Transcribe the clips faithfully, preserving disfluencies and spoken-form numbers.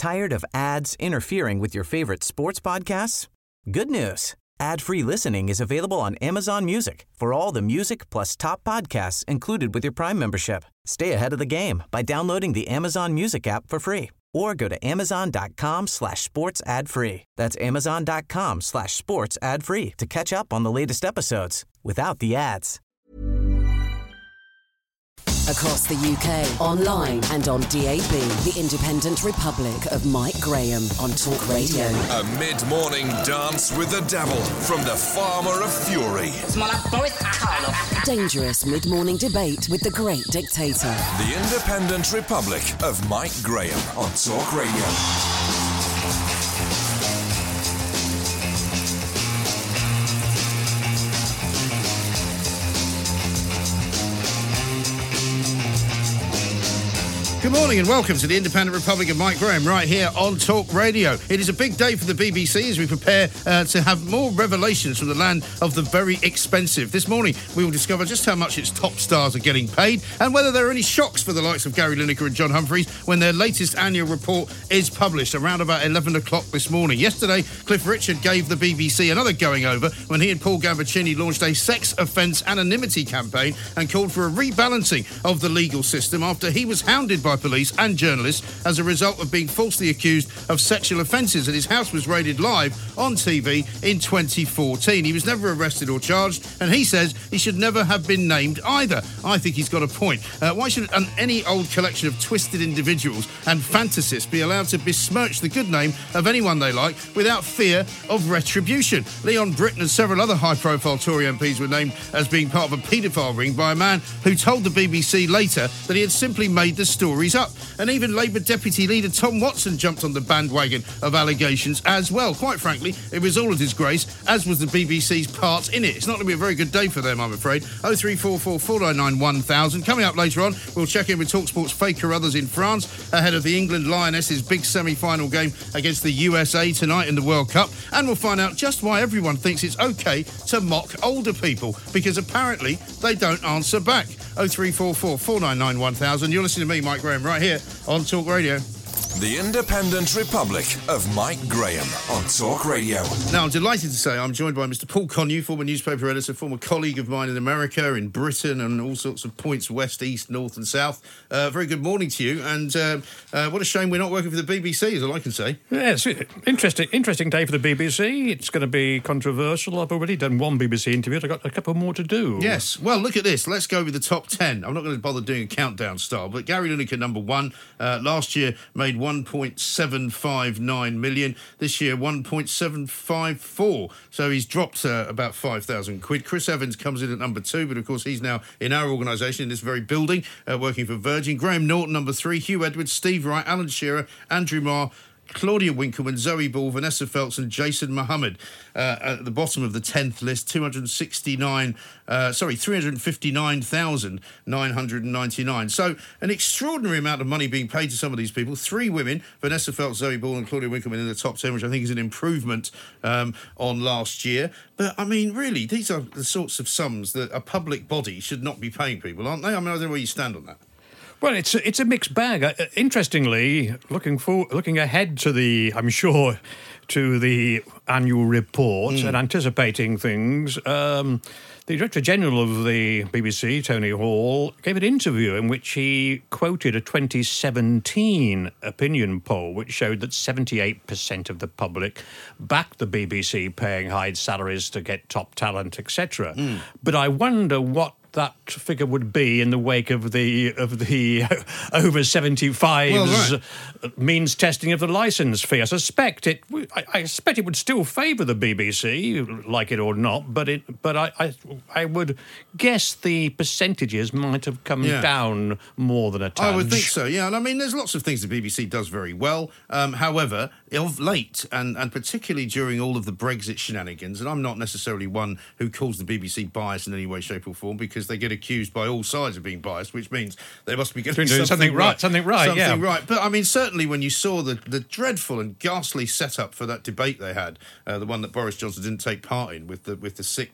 Tired of ads interfering with your favorite sports podcasts? Good news. Ad-free listening is available on Amazon Music for all the music plus top podcasts included with your Prime membership. Stay ahead of the game by downloading the Amazon Music app for free or go to amazon.com slash sports ad free. That's amazon.com slash sports ad free to catch up on the latest episodes without the ads. Across the U K, online and on D A B, the Independent Republic of Mike Graham on Talk Radio. A mid-morning dance with the devil from the Farmer of Fury. Dangerous mid-morning debate with the great dictator. The Independent Republic of Mike Graham on Talk Radio. Good morning and welcome to the Independent Republic of Mike Graham right here on Talk Radio. It is a big day for the B B C as we prepare uh, to have more revelations from the land of the very expensive. This morning we will discover just how much its top stars are getting paid and whether there are any shocks for the likes of Gary Lineker and John Humphreys when their latest annual report is published around about eleven o'clock this morning. Yesterday, Cliff Richard gave the B B C another going over when he and Paul Gambaccini launched a sex offence anonymity campaign and called for a rebalancing of the legal system after he was hounded by police and journalists as a result of being falsely accused of sexual offences, and his house was raided live on T V in twenty fourteen. He was never arrested or charged, and he says he should never have been named either. I think he's got a point. Uh, why should an, any old collection of twisted individuals and fantasists be allowed to besmirch the good name of anyone they like without fear of retribution? Leon Britton and several other high-profile Tory M Ps were named as being part of a paedophile ring by a man who told the B B C later that he had simply made the stories up. And even Labour Deputy Leader Tom Watson jumped on the bandwagon of allegations as well. Quite frankly, it was all a disgrace, as was the B B C's part in it. It's not going to be a very good day for them, I'm afraid. oh three four four, four nine nine, one thousand. Coming up later on, we'll check in with TalkSport's Faye Carruthers in France ahead of the England Lionesses' big semi-final game against the U S A tonight in the World Cup. And we'll find out just why everyone thinks it's OK to mock older people, because apparently they don't answer back. oh three four four, four nine nine, one thousand. You're listening to me, Mike Graham, right here on Talk Radio. The Independent Republic of Mike Graham on Talk Radio. Now, I'm delighted to say I'm joined by Mister Paul Connew, former newspaper editor, former colleague of mine in America, in Britain, and all sorts of points, west, east, north and south. Uh, very good morning to you, and uh, uh, what a shame we're not working for the B B C, is all I can say. Yes, interesting interesting day for the B B C. It's going to be controversial. I've already done one B B C interview. I've got a couple more to do. Yes, well, look at this. Let's go with the top ten. I'm not going to bother doing a countdown style, but Gary Lineker, number one, uh, last year made one point seven five nine million. This year, one point seven five four. So he's dropped uh, about five thousand quid. Chris Evans comes in at number two, but of course he's now in our organisation, in this very building, uh, working for Virgin. Graham Norton, number three. Hugh Edwards, Steve Wright, Alan Shearer, Andrew Marr, Claudia Winkleman, Zoe Ball, Vanessa Phelps and Jason Mohammed. Uh, at the bottom of the tenth list, two hundred sixty-nine, uh, sorry, three hundred fifty-nine thousand nine hundred ninety-nine. So an extraordinary amount of money being paid to some of these people. Three women, Vanessa Phelps, Zoe Ball and Claudia Winkleman in the top ten, which I think is an improvement um, on last year. But, I mean, really, these are the sorts of sums that a public body should not be paying people, aren't they? I mean, I don't know where you stand on that. Well, it's a, it's a mixed bag. Uh, interestingly, looking for looking ahead to the, I'm sure, to the annual report mm. and anticipating things. Um, the Director General of the B B C, Tony Hall, gave an interview in which he quoted a twenty seventeen opinion poll which showed that seventy-eight percent of the public backed the B B C paying high salaries to get top talent, et cetera. Mm. But I wonder what that figure would be in the wake of the of the over seventy-fives well, right. means testing of the licence fee. I suspect it. I, I suspect it would still favour the B B C, like it or not. But it. But I. I, I would guess the percentages might have come yeah. down more than a touch. I would think so. Yeah, and I mean, there's lots of things the B B C does very well. Um, however, of late, and and particularly during all of the Brexit shenanigans, and I'm not necessarily one who calls the B B C biased in any way, shape, or form, because they get accused by all sides of being biased, which means they must be getting something, something right. right. Something right, something yeah. right. But, I mean, certainly when you saw the, the dreadful and ghastly setup for that debate they had, uh, the one that Boris Johnson didn't take part in with the with the six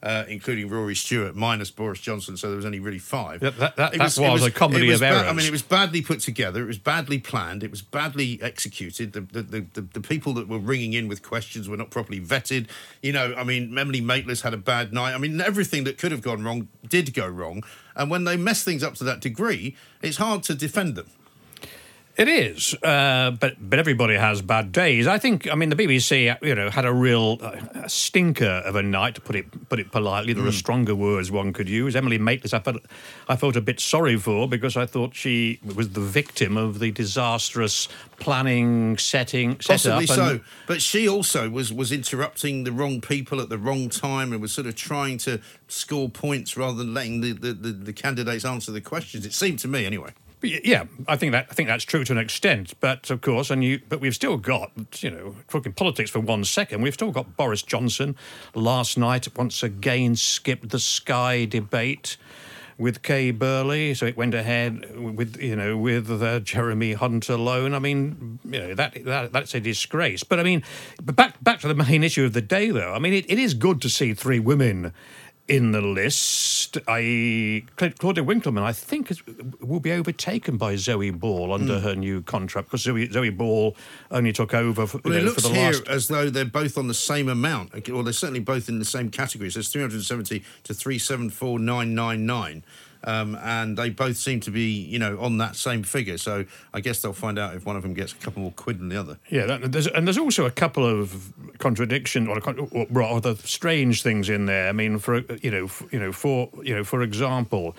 uh, including Rory Stewart, minus Boris Johnson, so there was only really five. That, that, that, It that was, was, it was a comedy it was of ba- errors. I mean, it was badly put together. It was badly planned. It was badly executed. The the, the, the the people that were ringing in with questions were not properly vetted. You know, I mean, Emily Maitlis had a bad night. I mean, everything that could have gone wrong did go wrong. And when they mess things up to that degree, it's hard to defend them. It is, uh, but but everybody has bad days. I think. I mean, the B B C, you know, had a real uh, stinker of a night. To put it put it politely, there mm. are stronger words one could use. Emily Maitlis, I felt I felt a bit sorry for because I thought she was the victim of the disastrous planning, setting, possibly set up. so. But she also was was interrupting the wrong people at the wrong time and was sort of trying to score points rather than letting the the, the, the candidates answer the questions. It seemed to me, anyway. Yeah, I think that I think that's true to an extent, but of course, and you, but we've still got, you know, talking politics for one second, we've still got Boris Johnson last night once again skipped the Sky debate with Kay Burley, so it went ahead with, you know, with uh, Jeremy Hunt alone. I mean, you know, that, that that's a disgrace. But I mean, but back back to the main issue of the day, though. I mean, it, it is good to see three women in the list. I Claudia Winkleman, I think, is, will be overtaken by Zoe Ball under mm. her new contract because Zoe, Zoe Ball only took over for, well, you it know, looks for the here last... as though they're both on the same amount, or they're certainly both in the same category. So it's three hundred seventy to three seven four nine nine nine. Um, and they both seem to be, you know, on that same figure. So I guess they'll find out if one of them gets a couple more quid than the other. Yeah, that, there's, and there's also a couple of contradiction or, or rather strange things in there. I mean, for you know, for, you know, for you know, for example.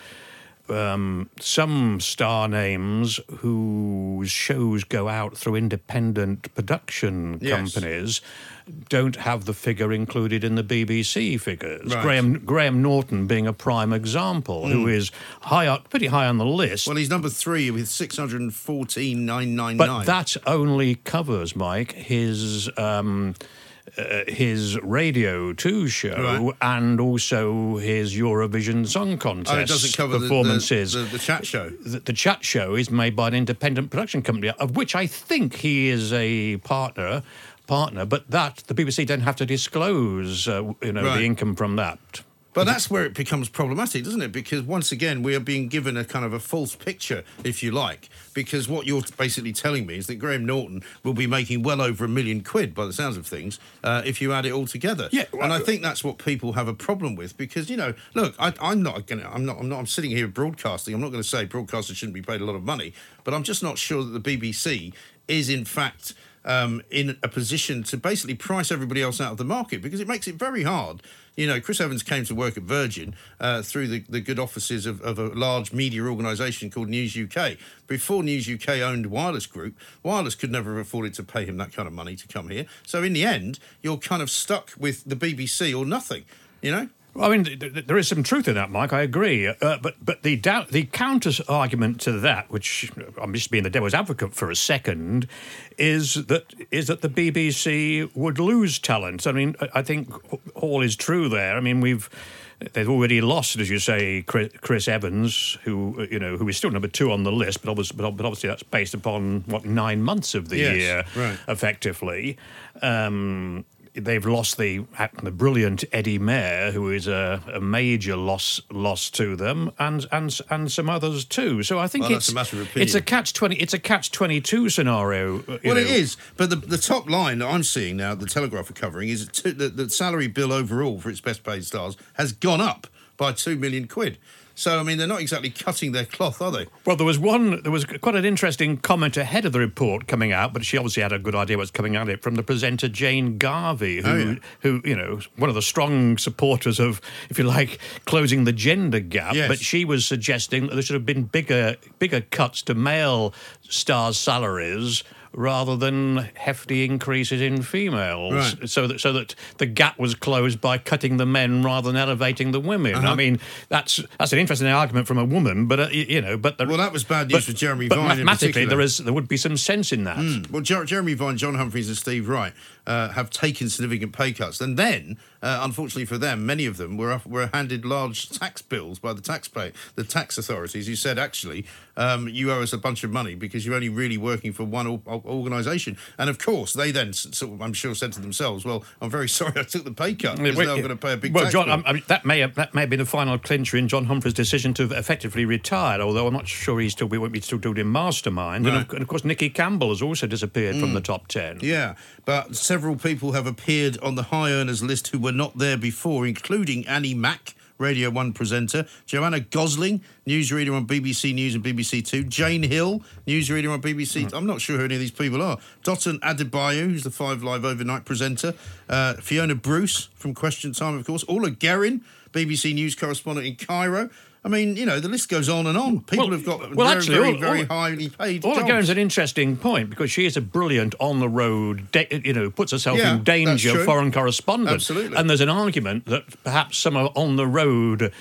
Um, some star names whose shows go out through independent production yes. companies don't have the figure included in the B B C figures. Right. Graham Graham Norton being a prime example, mm. who is high up, pretty high on the list. Well, he's number three with six hundred fourteen thousand nine hundred ninety-nine. But that only covers, Mike, his... Um, Uh, his Radio two show right. and also his Eurovision Song Contest oh, it doesn't cover performances. The, the, the, the chat show. The, the chat show is made by an independent production company, of which I think he is a partner. Partner, but that the B B C don't have to disclose, uh, you know, right. the income from that. But that's where it becomes problematic, doesn't it? Because once again, we are being given a kind of a false picture, if you like. Because what you're basically telling me is that Graham Norton will be making well over a million quid, by the sounds of things, uh, if you add it all together. Yeah, well, and I think that's what people have a problem with. Because you know, look, I, I'm not going. I'm not. I'm not. I'm sitting here broadcasting. I'm not going to say broadcasters shouldn't be paid a lot of money, but I'm just not sure that the B B C is in fact. Um, in a position to basically price everybody else out of the market because it makes it very hard. You know, Chris Evans came to work at Virgin uh, through the, the good offices of, of a large media organisation called News U K. Before News U K owned Wireless Group, Wireless could never have afforded to pay him that kind of money to come here. So in the end, you're kind of stuck with the B B C or nothing, you know? Well, I mean, th- th- there is some truth in that, Mike. I agree. Uh, but but the doubt, the counter argument to that, which I'm just being the devil's advocate for a second, is that is that the B B C would lose talent. I mean, I think all is true there. I mean, we've they've already lost, as you say, Chris, Chris Evans, who you know who is still number two on the list, but obviously, but obviously that's based upon what nine months of the yes, year, right. effectively. Um, They've lost the the brilliant Eddie Mair, who is a, a major loss loss to them, and and and some others too. So I think well, it's that's a matter of opinion. it's a catch twenty it's a catch twenty two scenario. You well, know. it is. But the the top line that I'm seeing now, the Telegraph are covering, is that the, the salary bill overall for its best paid stars has gone up by two million quid. So, I mean, they're not exactly cutting their cloth, are they? Well, there was one, there was quite an interesting comment ahead of the report coming out, but she obviously had a good idea what's coming out of it, from the presenter Jane Garvey, who, oh, yeah. who, you know, one of the strong supporters of, if you like, closing the gender gap. Yes. But she was suggesting that there should have been bigger, bigger cuts to male stars' salaries rather than hefty increases in females, right. so that so that the gap was closed by cutting the men rather than elevating the women. Uh-huh. I mean, that's that's an interesting argument from a woman, but uh, you know, but the, well, that was bad news but, for Jeremy but Vine. mathematically, in there is there would be some sense in that. Mm. Well, Jer- Jeremy Vine, John Humphreys, and Steve Wright uh, have taken significant pay cuts, and then, uh, unfortunately for them, many of them were were handed large tax bills by the taxpayer, the tax authorities, who said, actually, um, you owe us a bunch of money because you're only really working for one o- organisation. And of course, they then sort of, I'm sure, said to themselves, "Well, I'm very sorry I took the pay cut because now I'm going to pay a big well, tax John, bill." I mean, that may have, that may have been the final clincher in John Humphrey's decision to effectively retire. Although I'm not sure he's still we won't be still doing Mastermind. No. And, of, and of course, Nicky Campbell has also disappeared mm. from the top ten. Yeah, but several people have appeared on the high earners list who were not there before, including Annie Mac, Radio one presenter, Joanna Gosling, newsreader on B B C News and B B C Two, Jane Hill, newsreader on B B C. Mm. I'm not sure who any of these people are. Dotun Adebayo, who's the Five Live overnight presenter, uh, Fiona Bruce from Question Time, of course, Orla Guerin, B B C News correspondent in Cairo. I mean, you know, the list goes on and on. People well, have got well, very, actually, very, all, very all, highly paid Orla jobs. Guerin's an interesting point because she is a brilliant on-the-road, de- you know, puts herself Yeah, in danger foreign correspondent. Absolutely. And there's an argument that perhaps some are on-the-road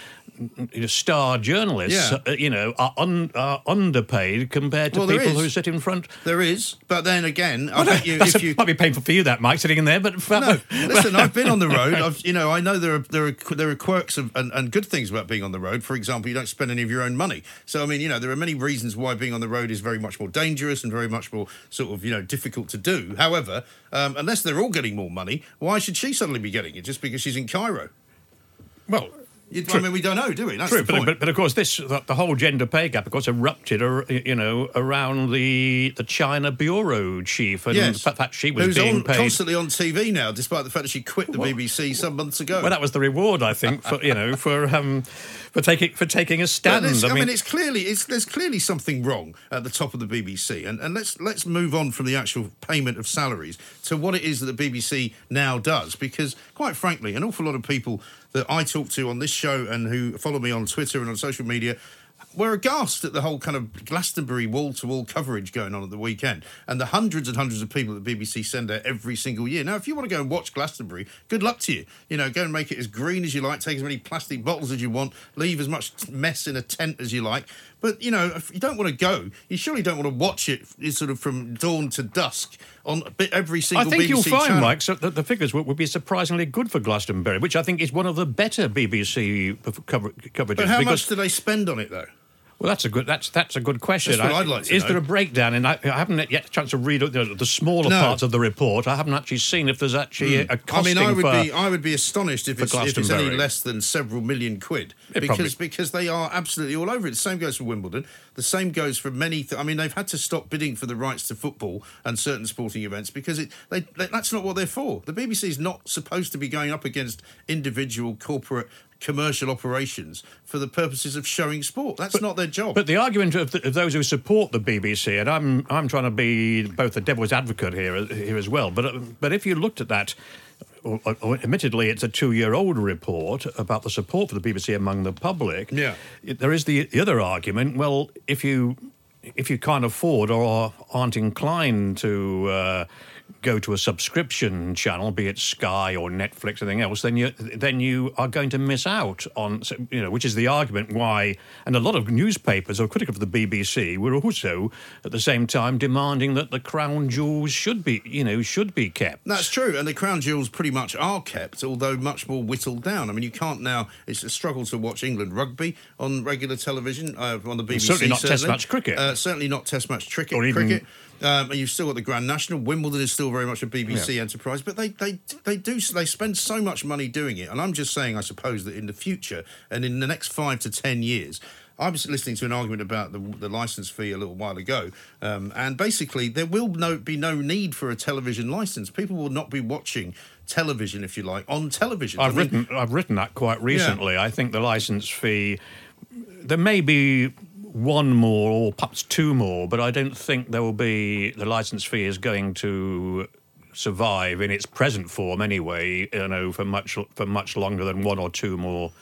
star journalists, Yeah. uh, you know, are, un, are underpaid compared to Well, there people is. who sit in front. There is, but then again, I Well, bet you that's if a, you might be painful for you, that, Mike, sitting in there, but no, listen, I've been on the road. I've, you know, I know there are there are there are quirks of, and, and good things about being on the road. For example, you don't spend any of your own money. So I mean, you know, there are many reasons why being on the road is very much more dangerous and very much more sort of you know difficult to do. However, um, unless they're all getting more money, why should she suddenly be getting it just because she's in Cairo? well. You, I mean, we don't know, do we? That's True, the but, point. but, but of course, this the, the whole gender pay gap, of course, erupted, ar- you know, around the the China bureau chief, and yes. the fact she was Who's being on, paid constantly on T V now, despite the fact that she quit the well, B B C some months ago. Well, that was the reward, I think, for you know, for um, for taking for taking a stand. I mean, I mean, it's clearly it's there's clearly something wrong at the top of the B B C, and and let's let's move on from the actual payment of salaries to what it is that the B B C now does, because quite frankly, an awful lot of people that I talk to on this show and who follow me on Twitter and on social media were aghast at the whole kind of Glastonbury wall-to-wall coverage going on at the weekend and the hundreds and hundreds of people that the B B C send out every single year. Now, if you want to go and watch Glastonbury, good luck to you. You know, go and make it as green as you like, take as many plastic bottles as you want, leave as much mess in a tent as you like. But, you know, if you don't want to go, you surely don't want to watch it sort of from dawn to dusk on every single I think B B C you'll find, channel. Mike, so that the figures would, would be surprisingly good for Glastonbury, which I think is one of the better B B C cover, coverages. But how because, much do they spend on it, though? Well, that's a good. That's that's a good question. That's what I'd like to is know. there a breakdown? And I, I haven't yet had a chance to read the, the smaller No. parts of the report. I haven't actually seen if there's actually Mm. a I costing mean, I would for. be I would be astonished if for it's, if it's any Glastonbury. less than several million quid It because probably- because they are absolutely all over it. The same goes for Wimbledon. The same goes for many. Th- I mean, they've had to stop bidding for the rights to football and certain sporting events because it they, they, that's not what they're for. The B B C is not supposed to be going up against individual corporate commercial operations for the purposes of showing sport. That's not their job. But the argument of, the, of those who support the B B C, and I'm I'm trying to be both the devil's advocate here here as well. But uh, but if you looked at that. Or, or, admittedly, it's a two-year-old report about the support for the B B C among the public. Yeah. It, there is the, the other argument. Well, if you if you can't afford or aren't inclined to uh, go to a subscription channel, be it Sky or Netflix or anything else, then you then you are going to miss out on, you know, which is the argument why. And a lot of newspapers or critical of the B B C were also at the same time demanding that the crown jewels should be, you know, should be kept. That's true, and the crown jewels pretty much are kept, although much more whittled down. I mean, you can't now. It's a struggle to watch England rugby on regular television uh, on the B B C. Certainly not certainly. Test match cricket. Uh, certainly not Test match cricket. Or even- cricket. Um, and you've still got the Grand National. Wimbledon is still very much a B B C Yeah. enterprise, but they, they they do they spend so much money doing it. And I'm just saying, I suppose that in the future and in the next five to ten years. I was listening to an argument about the, the licence fee a little while ago, um, and basically there will no, be no need for a television licence. People will not be watching television, if you like, on television. I've I mean, written I've written that quite recently. I think the licence fee, there may be one more or perhaps two more, but I don't think there will be, the licence fee is going to survive in its present form anyway, you know, for much for much longer than one or two more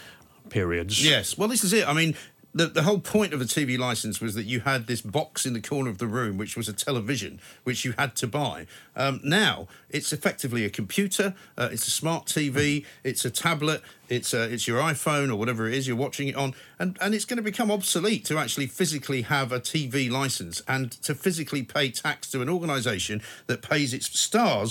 periods. Yes, well, this is it. I mean, the the whole point of a T V licence was that you had this box in the corner of the room, which was a television, which you had to buy. Um, now, it's effectively a computer, uh, it's a smart T V, it's a tablet, it's a, it's your iPhone or whatever it is you're watching it on, and, and it's going to become obsolete to actually physically have a T V licence and to physically pay tax to an organisation that pays its stars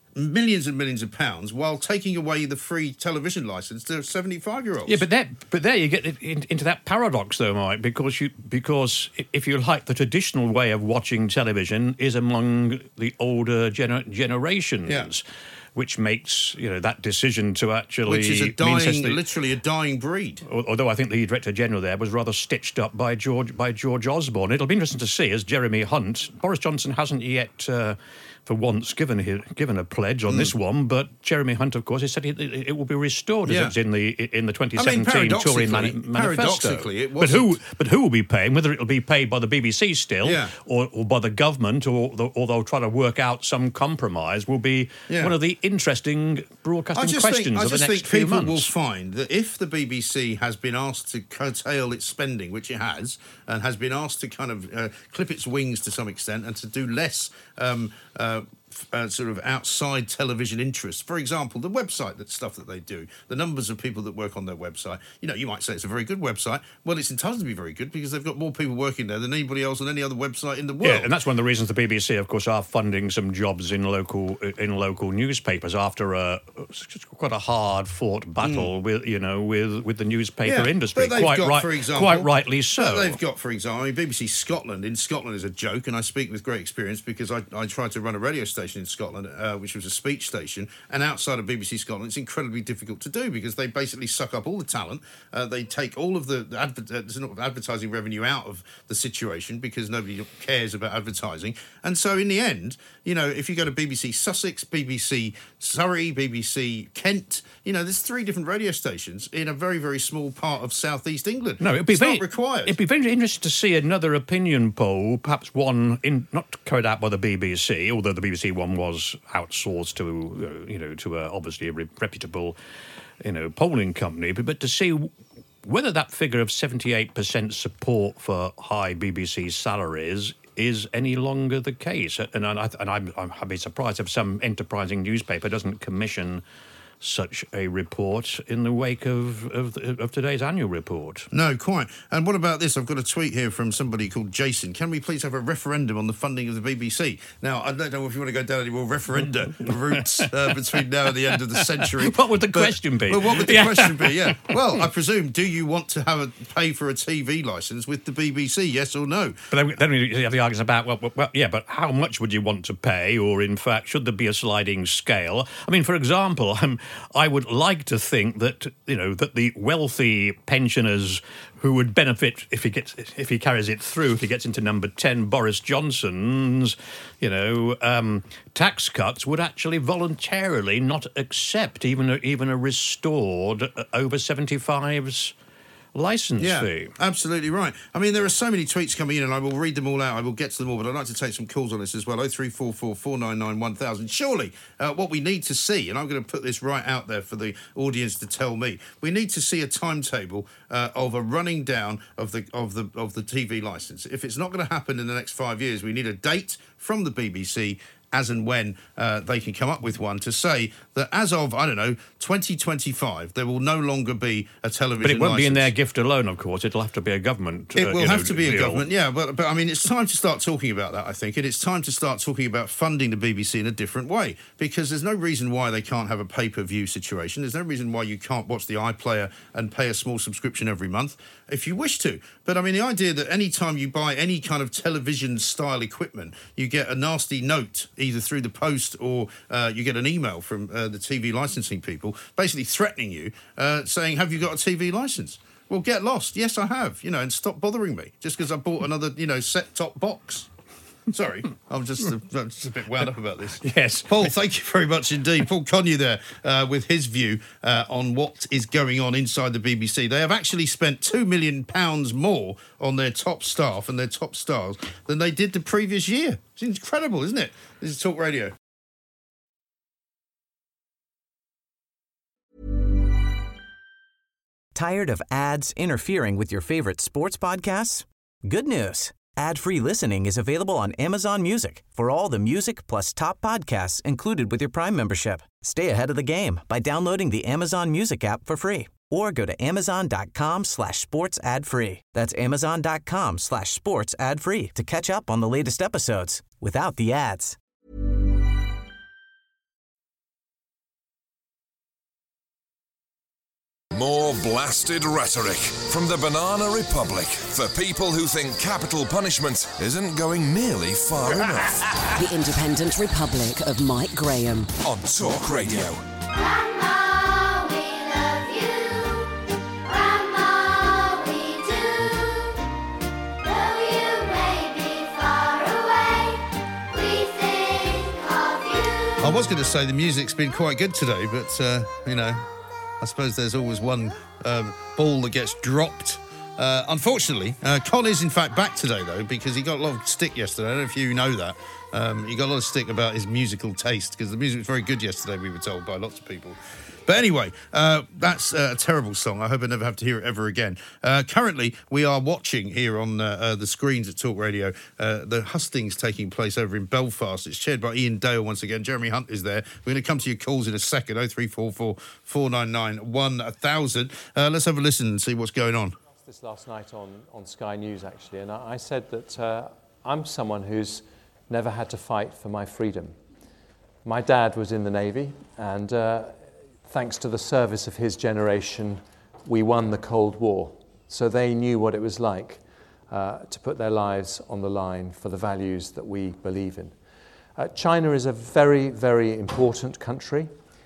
millions and millions of pounds while taking away the free television licence to seventy-five-year-olds. Yeah, but that, but there you get in, into that paradox, though, Mike, because you because if you like, the traditional way of watching television is among the older gener- generations. Yeah. Which makes, you know, that decision to actually... Which is a dying, literally a dying breed. Although I think the Director General there was rather stitched up by George by George Osborne. It'll be interesting to see as Jeremy Hunt... Boris Johnson hasn't yet, uh, for once, given a, given a pledge on mm. this one, but Jeremy Hunt, of course, has said it, it, it will be restored yeah. as it's in the in the twenty seventeen I mean, Tory mani- manifesto. Paradoxically, it but who but who will be paying? Whether it'll be paid by the B B C still, yeah. or, or by the government, or, the, or they'll try to work out some compromise, will be yeah. one of the interesting broadcasting questions think, of the next few months. I just think people will find that if the B B C has been asked to curtail its spending, which it has, and has been asked to kind of uh, clip its wings to some extent and to do less um, uh, Uh, sort of outside television interests. For example, the website, that stuff that they do, the numbers of people that work on their website. You know, you might say it's a very good website. Well, it's entitled to be very good because they've got more people working there than anybody else on any other website in the world. Yeah, and that's one of the reasons the B B C, of course, are funding some jobs in local in local newspapers after a quite a hard-fought battle mm. with you know with with the newspaper yeah, industry. But they've quite got, right, for example, quite rightly so. But they've got, for example, I mean, B B C Scotland in Scotland is a joke, and I speak with great experience because I, I tried to run a radio station in Scotland. Uh, which was a speech station, and outside of B B C Scotland it's incredibly difficult to do because they basically suck up all the talent, uh, they take all of the adver- uh, advertising revenue out of the situation because nobody cares about advertising, and so in the end, you know, if you go to B B C Sussex, B B C Surrey, B B C Kent, you know, there's three different radio stations in a very, very small part of South East England. No, it'd be it's very, not required. It'd be very interesting to see another opinion poll, perhaps one in not carried out by the B B C, although the B B C one was outsourced to, uh, you know, to uh, obviously a re- reputable, you know, polling company, but, but to see whether that figure of seventy-eight percent support for high B B C salaries is any longer the case. And, I, and I'm, I'd be surprised if some enterprising newspaper doesn't commission such a report in the wake of, of of today's annual report. No, quite. And what about this? I've got a tweet here from somebody called Jason. Can we please have a referendum on the funding of the B B C? Now, I don't know if you want to go down any more referenda routes uh, between now and the end of the century. What would the but, question be? Well, what would the yeah. question be? Yeah. Well, I presume, do you want to have a pay for a T V licence with the B B C? Yes or no? But then, then we have the arguments about, well, well, yeah, but how much would you want to pay? Or, in fact, should there be a sliding scale? I mean, for example, I'm, I would like to think that, you know, that the wealthy pensioners who would benefit if he gets if he carries it through, if he gets into number ten, Boris Johnson's, you know, um, tax cuts would actually voluntarily not accept even a, even a restored over seventy-fives licence yeah, fee. Absolutely right. I mean, there are so many tweets coming in, and I will read them all out. I will get to them all, but I'd like to take some calls on this as well. oh three four four, four nine nine, one thousand. Surely, uh, what we need to see, and I'm going to put this right out there for the audience to tell me, we need to see a timetable uh, of a running down of the of the of the T V licence. If it's not going to happen in the next five years, we need a date from the B B C as and when uh, they can come up with one to say that as of, I don't know, twenty twenty-five, there will no longer be a television But it won't licence. be in their gift alone, of course. It'll have to be a government It uh, will you have know, to be a deal. government, yeah. But, but I mean, it's time to start talking about that, I think. And it's time to start talking about funding the B B C in a different way, because there's no reason why they can't have a pay-per-view situation. There's no reason why you can't watch the iPlayer and pay a small subscription every month if you wish to. But I mean, the idea that any time you buy any kind of television-style equipment, you get a nasty note either through the post or uh, you get an email from uh, the T V licensing people basically threatening you, uh, saying, have you got a T V licence? Well, get lost. Yes, I have, you know, and stop bothering me just because I bought another, you know, set-top box. Sorry, I'm just a, I'm just a bit wound up about this. Yes. Paul, thank you very much indeed. Paul Conyer there uh, with his view uh, on what is going on inside the B B C. They have actually spent two million pounds more on their top staff and their top stars than they did the previous year. It's incredible, isn't it? This is Talk Radio. Tired of ads interfering with your favorite sports podcasts? Good news. Ad-free listening is available on Amazon Music for all the music plus top podcasts included with your Prime membership. Stay ahead of the game by downloading the Amazon Music app for free or go to amazon.com slash sports ad free. That's amazon.com slash sports ad free to catch up on the latest episodes without the ads. More blasted rhetoric from the Banana Republic for people who think capital punishment isn't going nearly far enough. The Independent Republic of Mike Graham on Talk Radio. Grandma, we love you. Grandma, we do. Though you may be far away, we think of you. I was going to say the music's been quite good today, but, uh, you know, I suppose there's always one um, ball that gets dropped. Uh, unfortunately, uh, Con is in fact back today, though, because he got a lot of stick yesterday. I don't know if you know that. Um, he got a lot of stick about his musical taste, because the music was very good yesterday, we were told by lots of people. But anyway, uh, that's a terrible song. I hope I never have to hear it ever again. Uh, currently, we are watching here on uh, uh, the screens at Talk Radio uh, the hustings taking place over in Belfast. It's chaired by Ian Dale once again. Jeremy Hunt is there. We're going to come to your calls in a second. oh three four four, four nine nine, one thousand. Uh, let's have a listen and see what's going on. This last night on, on Sky News, actually, and I, I said that uh, I'm someone who's never had to fight for my freedom. My dad was in the Navy, and uh, thanks to the service of his generation, we won the Cold War. So they knew what it was like uh, to put their lives on the line for the values that we believe in. Uh, China is a very, very important country.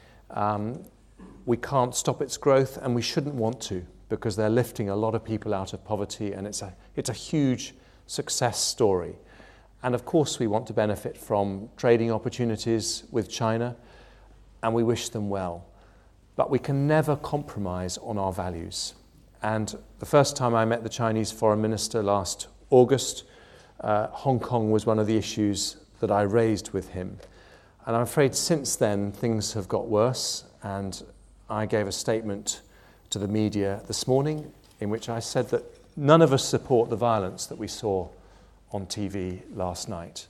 Um, we can't stop its growth, and we shouldn't want to, because they're lifting a lot of people out of poverty, and it's a, it's a huge success story. And of course we want to benefit from trading opportunities with China, and we wish them well. But we can never compromise on our values. And the first time I met the Chinese Foreign Minister last August, uh, Hong Kong was one of the issues that I raised with him. And I'm afraid since then things have got worse, and I gave a statement to the media this morning in which I said that none of us support the violence that we saw on T V last night.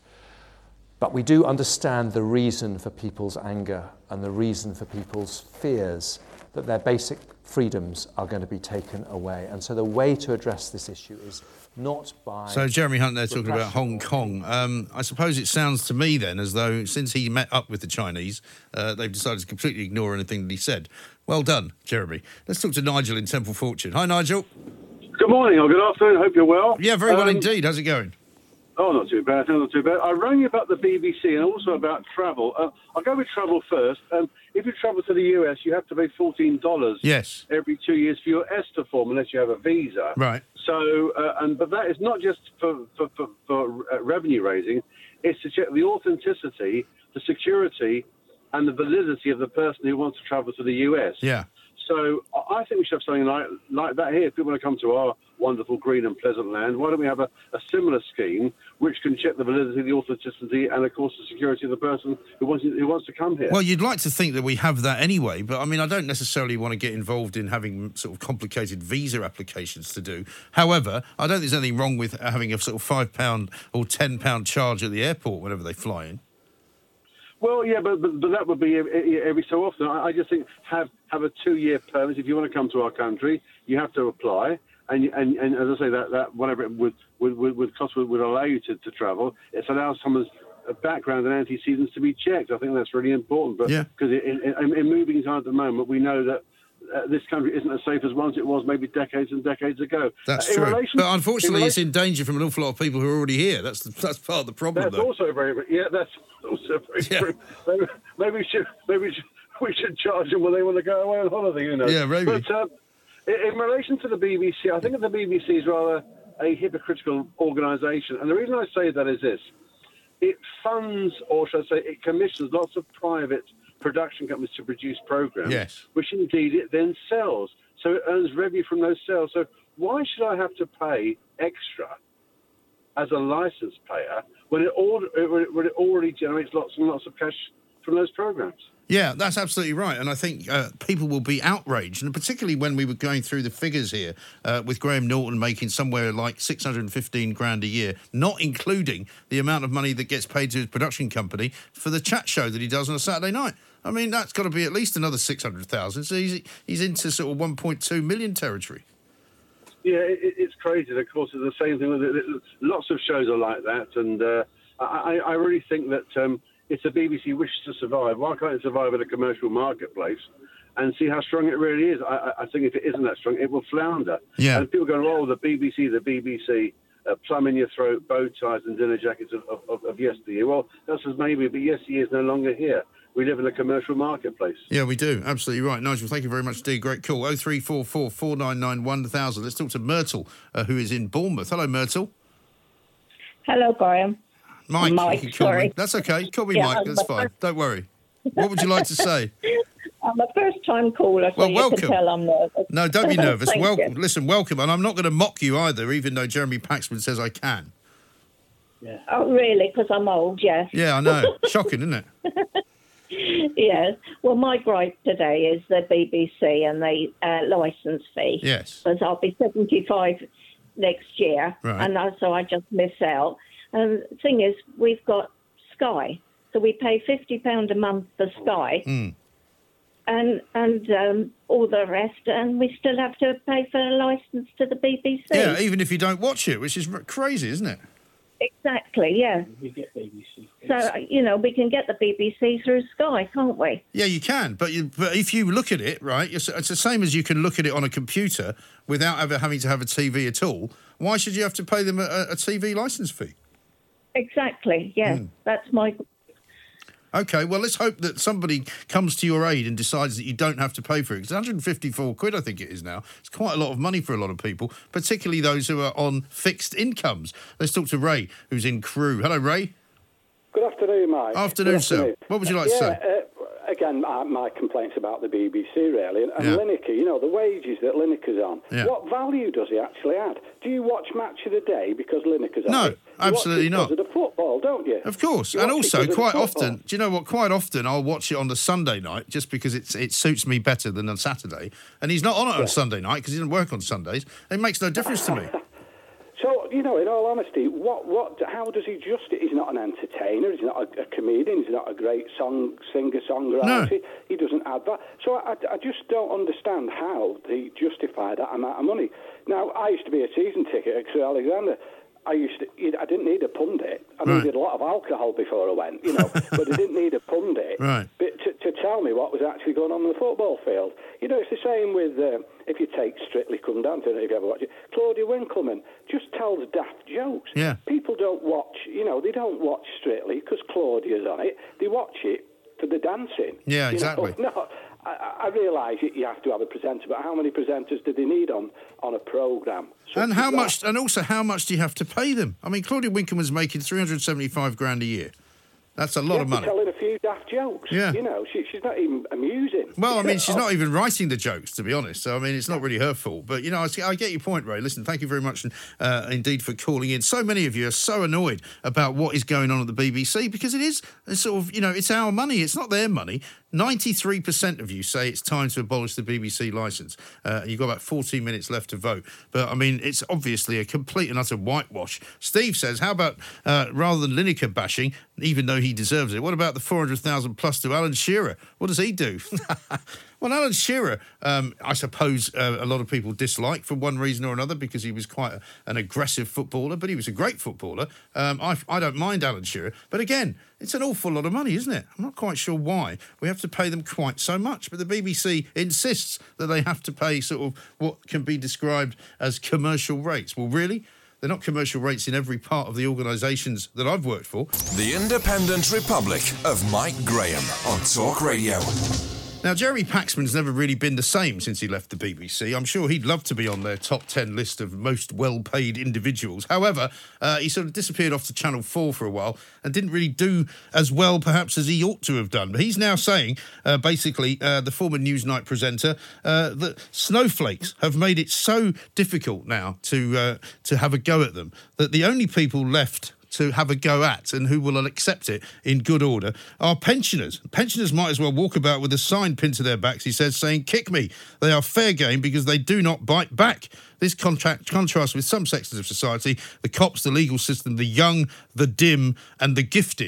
But we do understand the reason for people's anger and the reason for people's fears that their basic freedoms are going to be taken away. And so the way to address this issue is not by... So Jeremy Hunt there talking about Hong Kong. Um, I suppose it sounds to me then as though since he met up with the Chinese, uh, they've decided to completely ignore anything that he said. Well done, Jeremy. Let's talk to Nigel in Temple Fortune. Hi, Nigel. Good morning or good afternoon. Hope you're well. Yeah, very well um, indeed. How's it going? Oh, not too bad. Not too bad. I rang you about the B B C and also about travel. Uh, I'll go with travel first. Um, if you travel to the U S, you have to pay fourteen dollars yes. every two years for your ESTA form unless you have a visa. Right. So, uh, and but that is not just for, for, for, for uh, revenue raising. It's to check the authenticity, the security, and the validity of the person who wants to travel to the U S. Yeah. So I think we should have something like, like that here. If people want to come to our wonderful, green and pleasant land, why don't we have a, a similar scheme which can check the validity, the authenticity, and, of course, the security of the person who wants, who wants to come here? Well, you'd like to think that we have that anyway, but, I mean, I don't necessarily want to get involved in having sort of complicated visa applications to do. However, I don't think there's anything wrong with having a sort of five pound or ten pound charge at the airport whenever they fly in. Well, yeah, but, but but that would be every so often. I, I just think have have a two-year permit. If you want to come to our country, you have to apply. And, and, and as I say, that, that whatever it would, would, would, would cost would, would allow you to, to travel. It allows someone's background and antecedents to be checked. I think that's really important. But because yeah. in, in, in moving times at the moment, we know that Uh, this country isn't as safe as once it was maybe decades and decades ago. That's uh, true. Relation, but unfortunately, relation, it's in danger from an awful lot of people who are already here. That's the, that's part of the problem. That's though. also very yeah. That's also very yeah. true. Maybe, maybe we should maybe we should, we should charge them when they want to go away on holiday. You know. Yeah, maybe. But uh, in, in relation to the B B C, I think that the B B C is rather a hypocritical organisation, and the reason I say that is this: it funds, or should I say, it commissions lots of private production companies to produce programs, yes. which indeed it then sells. So it earns revenue from those sales. So why should I have to pay extra as a license payer when it, all, when it already generates lots and lots of cash from those programs? Yeah, that's absolutely right. And I think uh, people will be outraged, and particularly when we were going through the figures here uh, with Graham Norton making somewhere like six hundred fifteen grand a year, not including the amount of money that gets paid to his production company for the chat show that he does on a Saturday night. I mean, that's got to be at least another six hundred thousand. So he's, he's into sort of one point two million territory. Yeah, it, it's crazy. Of course, it's the same thing with it. Lots of shows are like that. And uh, I, I really think that um, if the B B C wishes to survive, why can't it survive in a commercial marketplace? and see how strong it really is. I, I think if it isn't that strong, it will flounder. Yeah. And people going, oh, the B B C, the B B C, uh, plum in your throat, bow ties and dinner jackets of, of, of, of yesteryear. Well, that's as maybe, but yesteryear is no longer here. We live in a commercial marketplace. Yeah, we do. Absolutely right. Nigel, thank you very much indeed. Great call. oh three four four, four nine nine, one thousand. Let's talk to Myrtle, uh, who is in Bournemouth. Hello, Myrtle. Hello, Graham. Mike, Mike, you can call sorry. me. That's okay. Call me Yeah, Mike. I'm That's the fine. first- Don't worry. What would you like to say? I'm a first-time caller, so Well, you welcome. can tell I'm nervous. No, don't be nervous. Thank welcome. you. Listen, welcome. And I'm not going to mock you either, even though Jeremy Paxman says I can. Oh, really? Because I'm old, yes. Yeah, I know. Shocking, isn't it? Yes. Well, my gripe today is the B B C and the uh, licence fee. Yes. Because I'll be seventy-five next year, Right. and I- so I just miss out. And the thing is, we've got Sky, so we pay fifty pounds a month for Sky. Mm. And and um, all the rest, and we still have to pay for a licence to the B B C. Yeah, even if you don't watch it, which is r- crazy, isn't it? Exactly, yeah. We get B B C. So, you know, we can get the B B C through Sky, can't we? Yeah, you can, but you, but if you look at it, right, it's, it's the same as you can look at it on a computer without ever having to have a T V at all. Why should you have to pay them a, a T V licence fee? Exactly, yeah. Mm. That's my... Okay, well, let's hope that somebody comes to your aid and decides that you don't have to pay for it. It's one hundred fifty-four quid, I think it is now. It's quite a lot of money for a lot of people, particularly those who are on fixed incomes. Let's talk to Ray, who's in Crewe. Hello, Ray. Good afternoon, Mike. Afternoon, Good sir. afternoon. What would you like yeah, to say? Uh, again, my, my complaints about the B B C, really. And, and Yeah. Lineker, you know, the wages that Lineker's on. Yeah. What value does he actually add? Do you watch Match of the Day because Lineker's on No, it? You absolutely watch it not. because of the football, don't you? Of course, You and watch it also because of the quite football. often, do you know what? Quite often, I'll watch it on the Sunday night just because it's it suits me better than on Saturday. And he's not on it on Sunday night because he doesn't work on Sundays. It makes no difference to me. So, you know, in all honesty, what, what, how does he just... He's not an entertainer, he's not a, a comedian, he's not a great song singer-songwriter. No. He, he doesn't add that. So I, I just don't understand how they justify that amount of money. Now, I used to be a season ticket at Sir Alexander. I used to, I didn't need a pundit. I Right. needed a lot of alcohol before I went, you know, but I didn't need a pundit Right. but to, to tell me what was actually going on in the football field. You know, it's the same with, uh, if you take Strictly Come Down, I don't know if you ever watch it, Claudia Winkleman just tells daft jokes. Yeah. People don't watch, you know, they don't watch Strictly because Claudia's on it. They watch it for the dancing. Yeah, You know? exactly. No, I, I realise you you have to have a presenter, but how many presenters do they need on, on a programme? such And as how that? much? And also, how much do you have to pay them? I mean, Claudia Winkleman's making three hundred seventy-five grand a year. That's a lot Yeah, of for money. telling a few daft jokes. Yeah. You know, she, she's not even amusing. Well, I mean, she's Oh. not even writing the jokes, to be honest. So, I mean, it's not really her fault. But, you know, I, I get your point, Ray. Listen, thank you very much uh, indeed for calling in. So many of you are so annoyed about what is going on at the B B C because it is it's sort of, you know, it's our money. It's not their money. ninety-three percent of you say it's time to abolish the B B C licence. Uh, you've got about fourteen minutes left to vote. But, I mean, it's obviously a complete and utter whitewash. Steve says, how about, uh, rather than Lineker bashing, even though he deserves it, what about the four hundred thousand plus to Alan Shearer? What does he do? Well, Alan Shearer, um, I suppose uh, a lot of people dislike for one reason or another because he was quite a, an aggressive footballer, but he was a great footballer. Um, I, I don't mind Alan Shearer. But again, it's an awful lot of money, isn't it? I'm not quite sure why we have to pay them quite so much. But the B B C insists that they have to pay sort of what can be described as commercial rates. Well, really? They're not commercial rates in every part of the organisations that I've worked for. The Independent Republic of Mike Graham on Talk Radio. Now, Jeremy Paxman's never really been the same since he left the B B C. I'm sure he'd love to be on their top ten list of most well-paid individuals. However, uh, he sort of disappeared off to Channel four for a while and didn't really do as well, perhaps, as he ought to have done. But he's now saying, uh, basically, uh, the former Newsnight presenter, uh, that snowflakes have made it so difficult now to uh, to have a go at them that the only people left to have a go at and who will accept it in good order are pensioners. Pensioners might as well walk about with a sign pinned to their backs, he says, saying, kick me. They are fair game because they do not bite back. This contract contrasts with some sections of society, the cops, the legal system, the young, the dim and the gifted,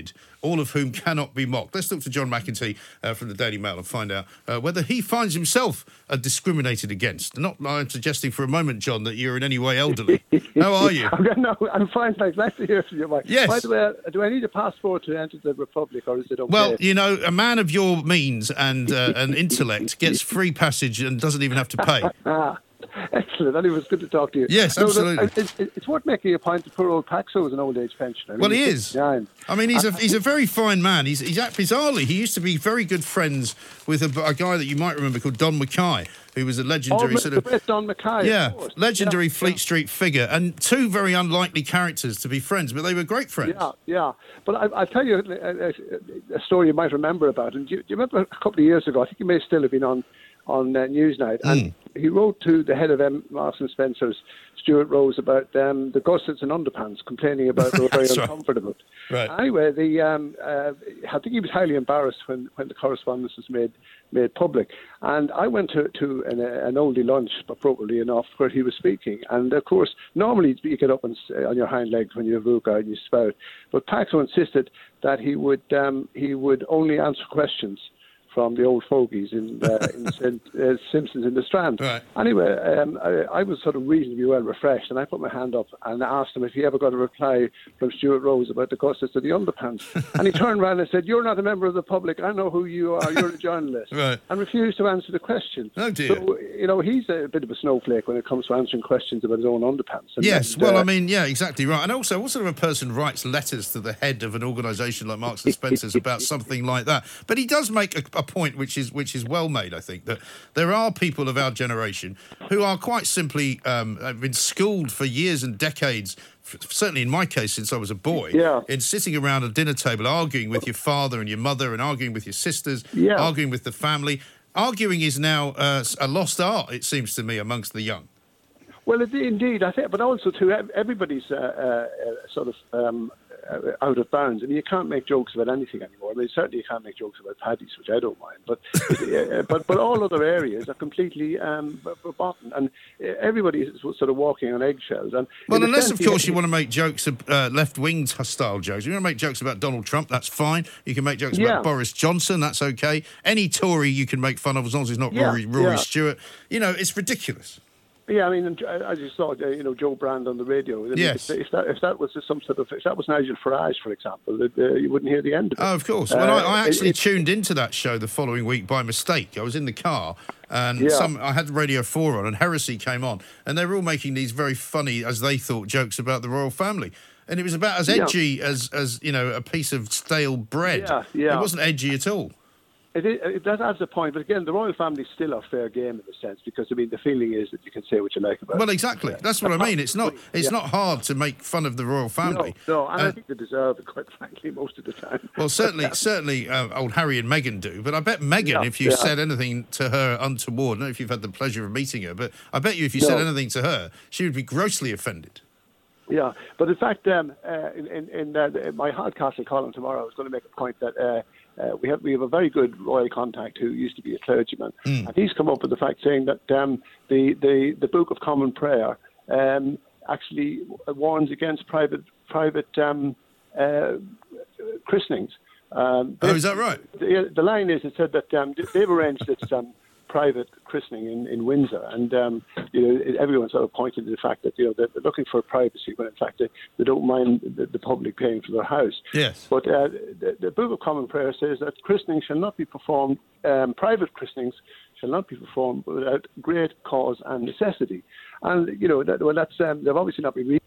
all of whom cannot be mocked. Let's talk to John McEntee uh, from the Daily Mail and find out uh, whether he finds himself uh, discriminated against. Not I'm suggesting for a moment, John, that you're in any way elderly. How are you? No, I'm fine, thanks. Nice to hear from you, Mike. Yes. By the way, do I need a passport to enter the Republic, or is it okay? Well, you know, a man of your means and uh, and intellect gets free passage and doesn't even have to pay. Ah, excellent. Anyway, it's good to talk to you. Yes, No, absolutely. look, it's, it's worth making a point that poor old Paxo is an old age pensioner. I Well, mean, he he's is. fifty-nine. I mean, he's a he's a very fine man. He's he's act- bizarrely he used to be very good friends with a, a guy that you might remember called Don Mackay, who was a legendary Oh, sort the of great Don Mackay. yeah of course. legendary Yeah, Fleet yeah. Street figure, and two very unlikely characters to be friends, but they were great friends. Yeah, yeah. But I, I'll tell you a, a, a story you might remember about him. Do you, do you remember a couple of years ago, I think he may still have been on, on uh, Newsnight, and Mm. he wrote to the head of M. Marks and Spencer's, Stuart Rose, about um, the gussets and underpants, complaining about they were very That's right. uncomfortable. Right. Anyway, the um, uh, I think he was highly embarrassed when, when the correspondence was made made public. And I went to, to an, uh, an oldie lunch, appropriately enough, where he was speaking. And of course, normally you get up on, s- on your hind legs when you have VUCA and you spout. But Paxo insisted that he would um, he would only answer questions from the old fogies in, uh, in Saint uh, Simpsons in the Strand. Right. Anyway, um, I, I was sort of reasonably well refreshed, and I put my hand up and asked him if he ever got a reply from Stuart Rose about the gussets of the underpants. And he turned around and said, "You're not a member of the public. I know who you are. You're a journalist." Right. And refused to answer the question. Oh, dear. So, you know, he's a bit of a snowflake when it comes to answering questions about his own underpants. And, Yes, and, well, uh, I mean, yeah, exactly right. And also, what sort of a person writes letters to the head of an organisation like Marks and Spencer's about something like that? But he does make a, a point which is which is well made, I think, that there are people of our generation who are quite simply um, have been schooled for years and decades, f- certainly in my case since I was a boy, Yeah. in sitting around a dinner table arguing with your father and your mother and arguing with your sisters, Yeah. arguing with the family. Arguing is now uh, a lost art, it seems to me, amongst the young. Well, it, indeed, I think, but also too, ev- everybody's uh, uh, sort of um, uh, out of bounds. I mean, you can't make jokes about anything anymore. I mean, certainly you can't make jokes about paddies, which I don't mind. But uh, but but all other areas are completely um, verboten, and uh, everybody is sort of walking on eggshells. And Well, in a unless, sense, of course, you want to make jokes, uh, left-wing style jokes. You want to make jokes about Donald Trump, that's fine. You can make jokes Yeah. about Boris Johnson, that's okay. Any Tory you can make fun of as long as it's not Yeah, Rory, Rory yeah. Stewart. You know, it's ridiculous. Yeah, I mean, and, uh, as you saw, uh, you know, Joe Brand on the radio. I mean, Yes. If, if that if that was some sort of if that was Nigel Farage, for example, that, uh, you wouldn't hear the end of it. Oh, of course. Uh, Well, I, I it- actually it- tuned into that show the following week by mistake. I was in the car and Yeah. some I had Radio four on and Heresy came on and they were all making these very funny, as they thought, jokes about the royal family. And it was about as Yeah. edgy as, as, you know, a piece of stale bread. Yeah, yeah. It wasn't edgy at all. It, is, it that adds a point, but again, the royal family still are fair game in a sense because I mean the feeling is that you can say what you like about. Well, it. exactly. That's what I mean. It's not. It's Yeah. not hard to make fun of the royal family. No, no, and Uh, I think they deserve it, quite frankly, most of the time. Well, certainly, certainly, uh, old Harry and Meghan do. But I bet Meghan, Yeah, if you yeah. said anything to her untoward, I don't know if you've had the pleasure of meeting her, but I bet you if you said No. anything to her, she would be grossly offended. Yeah, but in fact, um, uh, in, in, in uh, my Hardcastle column tomorrow, I was going to make a point that uh, uh, we have we have a very good royal contact who used to be a clergyman, Mm. and he's come up with the fact saying that um, the, the the Book of Common Prayer um, actually warns against private private um, uh, christenings. Um, Oh, is that right? The, the line is, it said that um, they've arranged this um, private christening in, in Windsor, and um, you know everyone sort of pointed to the fact that you know they're looking for privacy when in fact they, they don't mind the, the public paying for their house. Yes. But uh, the, the Book of Common Prayer says that christening shall not be performed, um, private christenings shall not be performed without great cause and necessity. And you know that well that's um, they've obviously not been reading.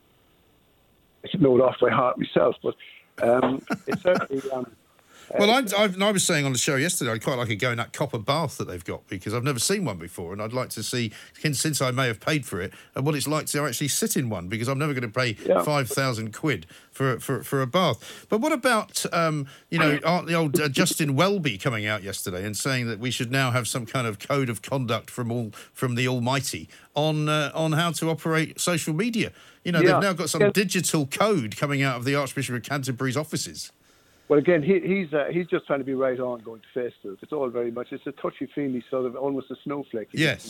I should know it off by heart myself, but um, it's certainly. Um, Well, I, I've, I was saying on the show yesterday, I'd quite like to go in that copper bath that they've got because I've never seen one before, and I'd like to see, since I may have paid for it, and what it's like to actually sit in one because I'm never going to pay Yeah. five thousand quid for, for for a bath. But what about, um, you know, aren't the old uh, Justin Welby coming out yesterday and saying that we should now have some kind of code of conduct from all from the Almighty on uh, on how to operate social media? You know, Yeah. they've now got some Yeah. digital code coming out of the Archbishop of Canterbury's offices. Well, again, he, he's uh, he's just trying to be right on going to Facebook. It's all very much, it's a touchy-feely sort of, almost a snowflake. He Yes. can do it.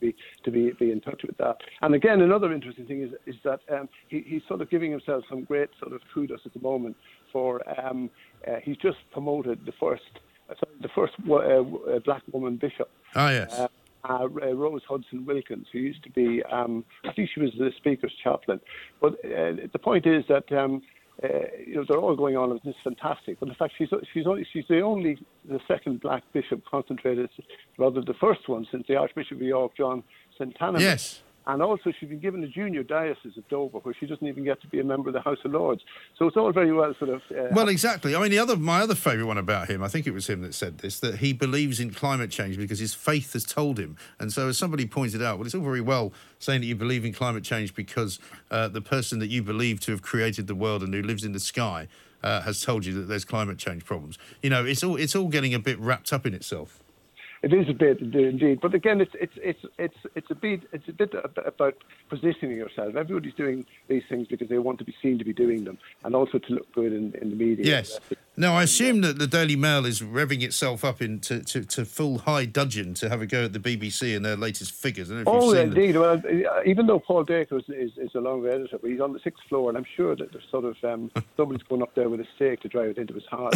be to be, be in touch with that. And again, another interesting thing is is that um, he, he's sort of giving himself some great sort of kudos at the moment for um, uh, he's just promoted the first uh, sorry, the first uh, black woman bishop. Oh yes. Uh, Uh, Rose Hudson Wilkins, who used to be, um, I think she was the Speaker's chaplain. But uh, the point is that um, uh, you know they're all going on, and it's fantastic. But in fact, she's she's only she's the only the second black bishop concentrated, rather the first one since the Archbishop of York, John Santana. Yes. And also, she's been given a junior diocese of Dover, where she doesn't even get to be a member of the House of Lords. So it's all very well sort of... Uh, well, exactly. I mean, the other, my other favourite one about him, I think it was him that said this, that he believes in climate change because his faith has told him. And so as somebody pointed out, well, it's all very well saying that you believe in climate change because uh, the person that you believe to have created the world and who lives in the sky uh, has told you that there's climate change problems. You know, it's all it's all getting a bit wrapped up in itself. It is a bit indeed, but again, it's it's it's it's it's a bit it's a bit about positioning yourself. Everybody's doing these things because they want to be seen to be doing them, and also to look good in, in the media. Yes. Now, I assume that the Daily Mail is revving itself up into to, to full high dudgeon to have a go at the B B C and their latest figures. I don't know if Oh, you've seen indeed. Them. Well, even though Paul Baker is, is, is a longer editor, but he's on the sixth floor, and I'm sure that there's sort of um, somebody's going up there with a stake to drive it into his heart.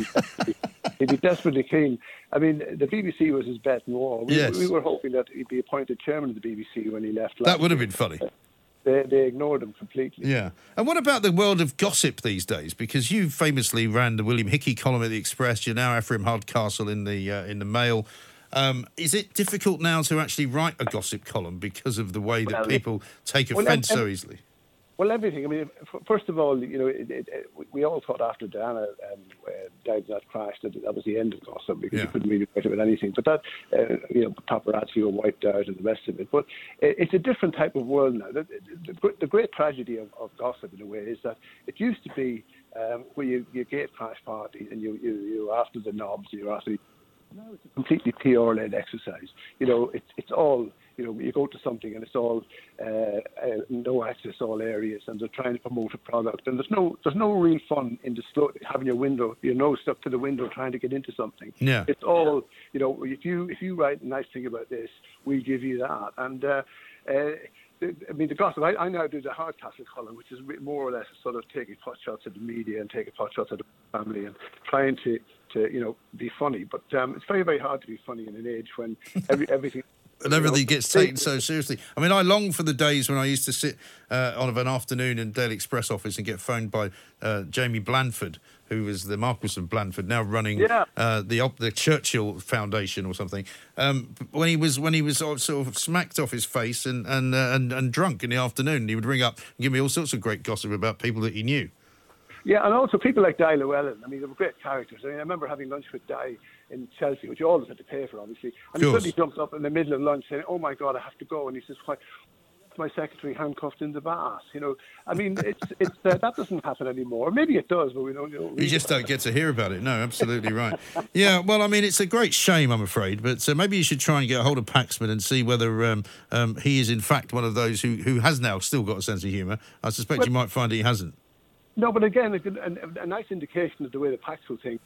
He'd be desperately keen. I mean, the B B C was his bet noir. We, yes. we were hoping that he'd be appointed chairman of the B B C when he left. That would have been funny. They, they ignored him completely. Yeah. And what about the world of gossip these days? Because you famously ran the William Hickey column at the Express. You're now Ephraim Hardcastle in the uh, in the Mail. Um, is it difficult now to actually write a gossip column because of the way that Well, people take well, offence and- so easily? Well, everything. I mean, f- first of all, you know, it, it, it, we all thought after Diana um, uh, died in that crash that that was the end of gossip because Yeah. you couldn't really write about anything. But that, uh, you know, paparazzi were wiped out and the rest of it. But it, it's a different type of world now. The, the, the, the great tragedy of, of gossip, in a way, is that it used to be um, where you, you gate crash parties and you, you, you're after the knobs, you're after the... Now it's a completely P R-led exercise. You know, it's it's all... You know, you go to something and it's all uh, uh, no access all areas, and they're trying to promote a product, and there's no there's no real fun in just having your window, your nose stuck to the window, trying to get into something. Yeah. It's all, you know, if you if you write a nice thing about this, we give you that, and. Uh, uh, I mean, the gossip, I, I now do the Hardcastle column, which is more or less sort of taking pot shots at the media and taking pot shots at the family and trying to, to you know, be funny. But um, it's very, very hard to be funny in an age when every, everything... And everything gets taken so seriously. I mean, I long for the days when I used to sit uh, on of an afternoon in Daily Express office and get phoned by uh, Jamie Blandford, who was the Marquis of Blandford, now running Yeah. uh, the op- the Churchill Foundation or something. Um, when he was when he was sort of smacked off his face and and, uh, and and drunk in the afternoon, and he would ring up and give me all sorts of great gossip about people that he knew. Yeah, and also people like Di Llewellyn. I mean, they were great characters. I mean, I remember having lunch with Di in Chelsea, which you always had to pay for, obviously. And he Of course. suddenly jumps up in the middle of lunch saying, "Oh my God, I have to go." And he says, "Why? My secretary handcuffed in the bath." You know, I mean, it's it's uh, that doesn't happen anymore. Maybe it does, but we don't. You, know, You just don't get to hear about it. No, absolutely right. Yeah, well, I mean, it's a great shame, I'm afraid, but uh, maybe you should try and get a hold of Paxman and see whether um, um, he is in fact one of those who, who has now still got a sense of humour. I suspect Well- you might find he hasn't. No, but again, a, good- a, a nice indication of the way the Paxful thing.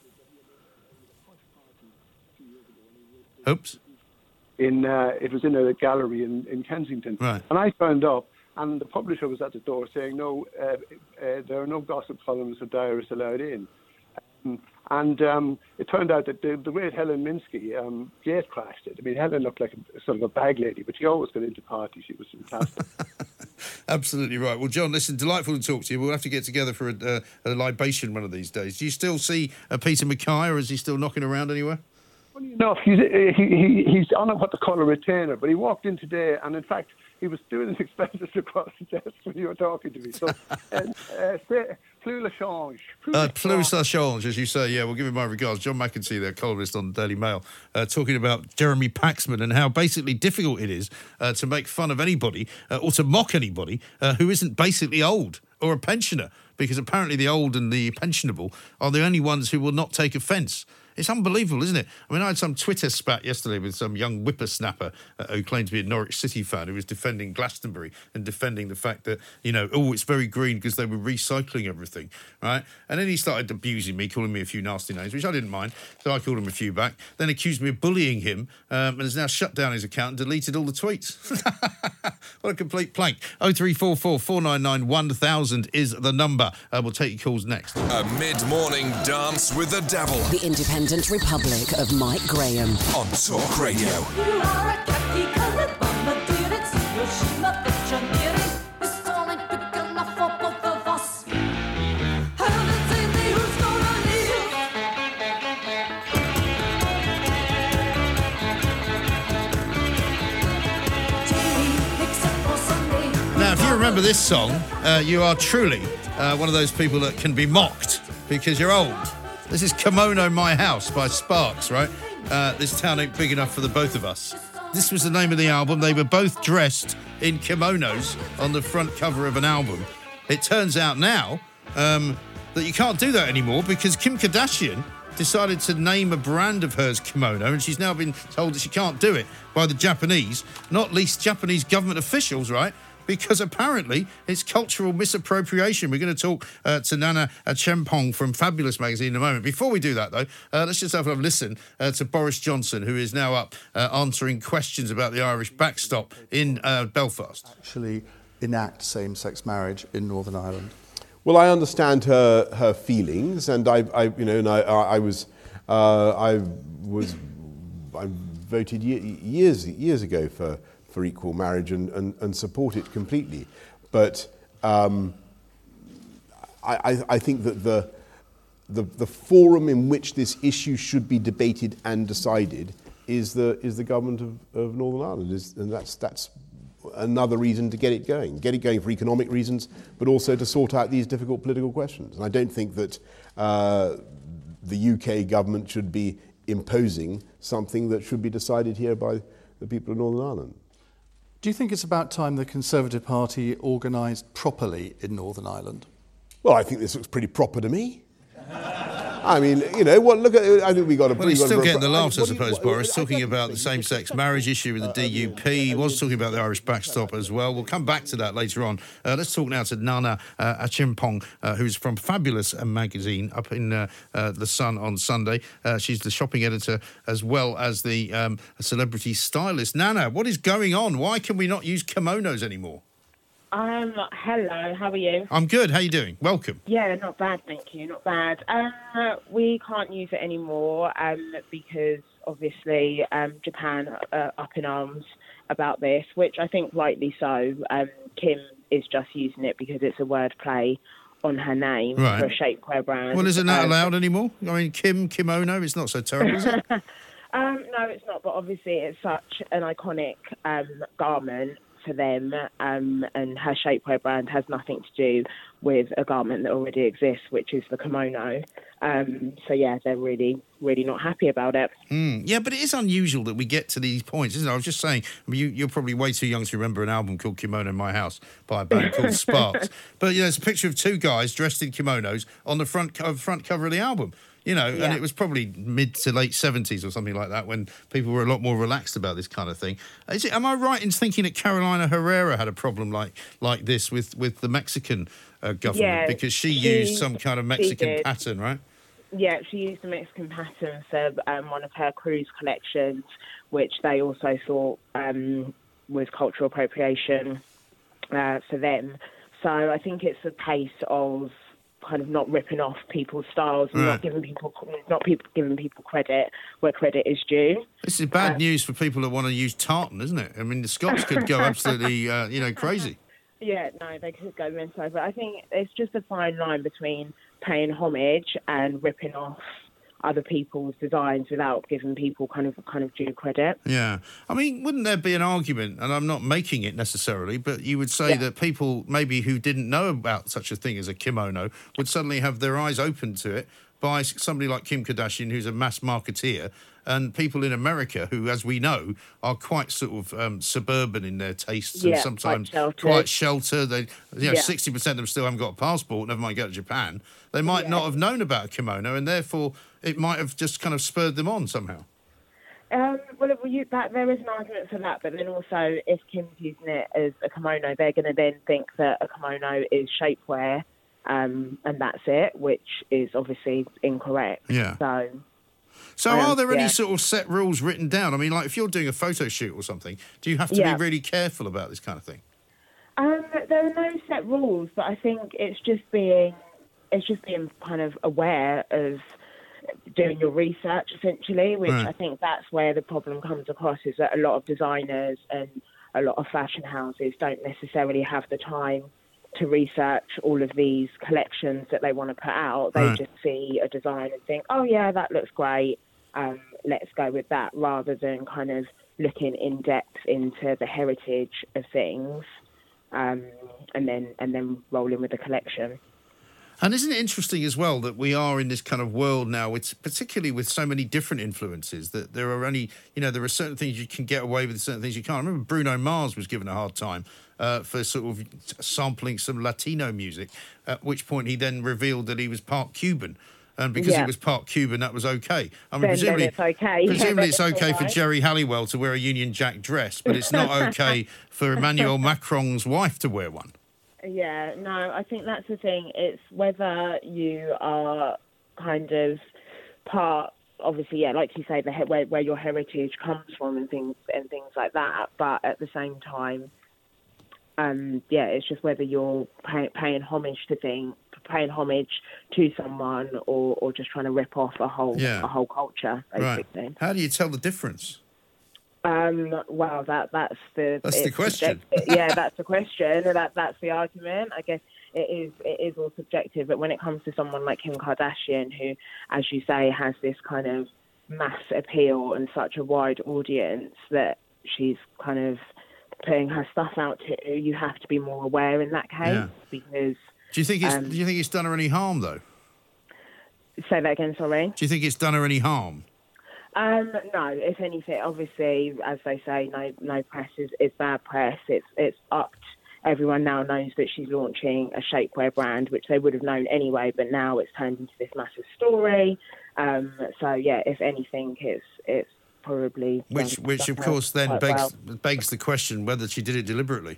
Oops. In uh, it was in a gallery in, in Kensington, Right. and I turned up, and the publisher was at the door saying, "No, uh, uh, there are no gossip columns or diarists allowed in." Um, and um, it turned out that the, the great Helen Minsky um, gate crashed it. I mean, Helen looked like a, sort of a bag lady, but she always got into parties. She was fantastic. Absolutely right. Well, John, listen, delightful to talk to you. We'll have to get together for a, uh, a libation one of these days. Do you still see uh, Peter Mackay, or is he still knocking around anywhere? Funny enough, he's, uh, he, he, he's on a, what they call a retainer, but he walked in today, and in fact, he was doing his expenses across the desk when you were talking to me. So, uh, uh, say, plus le change. Plus Uh, le plus change. la change, as you say. Yeah, we'll give him my regards. John McEntee, their columnist on the Daily Mail, uh, talking about Jeremy Paxman and how basically difficult it is uh, to make fun of anybody uh, or to mock anybody uh, who isn't basically old or a pensioner, because apparently the old and the pensionable are the only ones who will not take offence. It's unbelievable, isn't it? I mean, I had some Twitter spat yesterday with some young whippersnapper uh, who claimed to be a Norwich City fan who was defending Glastonbury and defending the fact that, you know, oh, it's very green because they were recycling everything, right? And then he started abusing me, calling me a few nasty names, which I didn't mind, so I called him a few back, then accused me of bullying him um, and has now shut down his account and deleted all the tweets. What a complete plank. oh three four four, four nine nine, one thousand is the number. Uh, we'll take your calls next. A mid-morning dance with the devil The Independent Republic of Mike Graham. on Talk Radio. You are a khaki-colored bombardier. It's Hiroshima that you're nearing. It's only big enough for both of us. Heaven's only who's gonna live. Tea, except for Sunday. Now, if you remember this song, uh, you are truly uh, one of those people that can be mocked because you're old. This is Kimono My House by Sparks, right? Uh, this town ain't big enough for the both of us. This was the name of the album. They were both dressed in kimonos on the front cover of an album. It turns out now um, that you can't do that anymore because Kim Kardashian decided to name a brand of hers kimono, and she's now been told that she can't do it by the Japanese, not least Japanese government officials, right? Because apparently it's cultural misappropriation. We're going to talk uh, to Nana Chempong from Fabulous magazine in a moment. Before we do that, though, uh, let's just have a listen uh, to Boris Johnson, who is now up uh, answering questions about the Irish backstop in uh, Belfast. Actually enact same-sex marriage in Northern Ireland. Well, I understand her her feelings, and I, I you know, and I, I was, uh, I was, I voted ye- years years ago for. for equal marriage and, and, and support it completely. But um, I, I, I think that the, the the forum in which this issue should be debated and decided is the is the government of, of Northern Ireland, is, and that's that's another reason to get it going. Get it going for economic reasons, but also to sort out these difficult political questions. And I don't think that uh, the U K government should be imposing something that should be decided here by the people of Northern Ireland. Do you think it's about time the Conservative Party organised properly in Northern Ireland? Well, I think this looks pretty proper to me. I mean, you know, what? Look at. I think we got a. Well, he's got still a, getting the laughs, I what do you- suppose, what- Boris, I- I talking don't about the think- same-sex marriage issue with the D U P. He was talking about the Irish backstop as well. We'll come back to that later on. Uh, let's talk now to Nana uh, Achimpong, uh, who's from Fabulous magazine up in uh, uh, The Sun on Sunday. Uh, she's the shopping editor as well as the um, celebrity stylist. Nana, what is going on? Why can we not use kimonos anymore? Um, hello, how are you? I'm good. How you doing? Welcome. Yeah, not bad, thank you, not bad. Um, we can't use it anymore um, because obviously um, Japan are up in arms about this, which I think rightly so. Um, Kim is just using it because it's a word play on her name Right. for a shapewear brand. Well, isn't that Um, allowed anymore? I mean, Kim, kimono, it's not so terrible, is it? Um, no, it's not, but obviously it's such an iconic um, garment for them, um, and her shapewear brand has nothing to do with a garment that already exists, which is the kimono. Um, so, yeah, they're really, really not happy about it. Mm, yeah, but it is unusual that we get to these points, isn't it? I was just saying, I mean, you, you're probably way too young to remember an album called Kimono in My House by a band called Sparks. But, you know, it's a picture of two guys dressed in kimonos on the front, co- front cover of the album. You know, Yeah. and it was probably mid to late seventies or something like that when people were a lot more relaxed about this kind of thing. Is it, am I right in thinking that Carolina Herrera had a problem like like this with, with the Mexican uh, government? Yeah, because she, she- used some kind of she Mexican did. pattern, right? Yeah, she used the Mexican pattern for um, one of her cruise collections, which they also thought um, was cultural appropriation uh, for them. So I think it's a case of kind of not ripping off people's styles and Right. not giving people not people giving people credit where credit is due. This is bad Uh, news for people that want to use tartan, isn't it? I mean, the Scots could go absolutely, uh, you know, crazy. Yeah, no, they could go mental, but I think it's just a fine line between paying homage and ripping off other people's designs without giving people kind of kind of due credit. Yeah. I mean, wouldn't there be an argument, and I'm not making it necessarily, but you would say Yeah. that people maybe who didn't know about such a thing as a kimono would suddenly have their eyes open to it by somebody like Kim Kardashian, who's a mass marketeer, and people in America who, as we know, are quite sort of um, suburban in their tastes Yeah, and sometimes quite sheltered. quite sheltered. They, you know, Yeah. sixty percent of them still haven't got a passport, never mind go to Japan. They might Yeah. not have known about a kimono, and therefore it might have just kind of spurred them on somehow. Um, well, well you, that, there is an argument for that, but then also if Kim's using it as a kimono, they're going to then think that a kimono is shapewear, um, and that's it, which is obviously incorrect. Yeah. So, So um, are there any yeah. sort of set rules written down? I mean, like if you're doing a photo shoot or something, do you have to Yeah. be really careful about this kind of thing? Um, there are no set rules, but I think it's just being, it's just being kind of aware of doing your research, essentially, which Right. I think that's where the problem comes across, is that a lot of designers and a lot of fashion houses don't necessarily have the time to research all of these collections that they want to put out. They Right. just see a design and think, oh yeah, that looks great, um, let's go with that, rather than kind of looking in depth into the heritage of things, um, and then and then rolling with the collection. And isn't it interesting as well that we are in this kind of world now, it's particularly with so many different influences, that there are only, you know, there are certain things you can get away with, certain things you can't. I remember Bruno Mars was given a hard time uh, for sort of sampling some Latino music, at which point he then revealed that he was part Cuban. And because Yeah. he was part Cuban, that was okay. I mean, Then- then presumably, it's okay. presumably Yeah, it's then it's okay for alright. Jerry Halliwell to wear a Union Jack dress, but it's not okay for Emmanuel Macron's wife to wear one. Yeah, no, I think that's the thing. It's whether you are kind of part, obviously, yeah, like you say, the he- where where your heritage comes from and things and things like that. But at the same time, um, yeah, it's just whether you're pay, paying homage to things, paying homage to someone, or, or just trying to rip off a whole Yeah. a whole culture, Right. basically. How do you tell the difference? Um, well, that that's the That's the it's question. subjective. Yeah, that's the question. That that's the argument. I guess it is it is all subjective. But when it comes to someone like Kim Kardashian, who, as you say, has this kind of mass appeal and such a wide audience that she's kind of putting her stuff out to, you have to be more aware in that case, Yeah. because. Do you think it's um, do you think it's done her any harm though? Say that again. Sorry. Do you think it's done her any harm? Um, no, if anything, obviously, as they say, no, no press is, is bad press. It's it's upped. Everyone now knows that she's launching a shapewear brand, which they would have known anyway, but now it's turned into this massive story. Um, so yeah, if anything, it's it's probably Which done- which done of her course then quite begs well. begs the question whether she did it deliberately.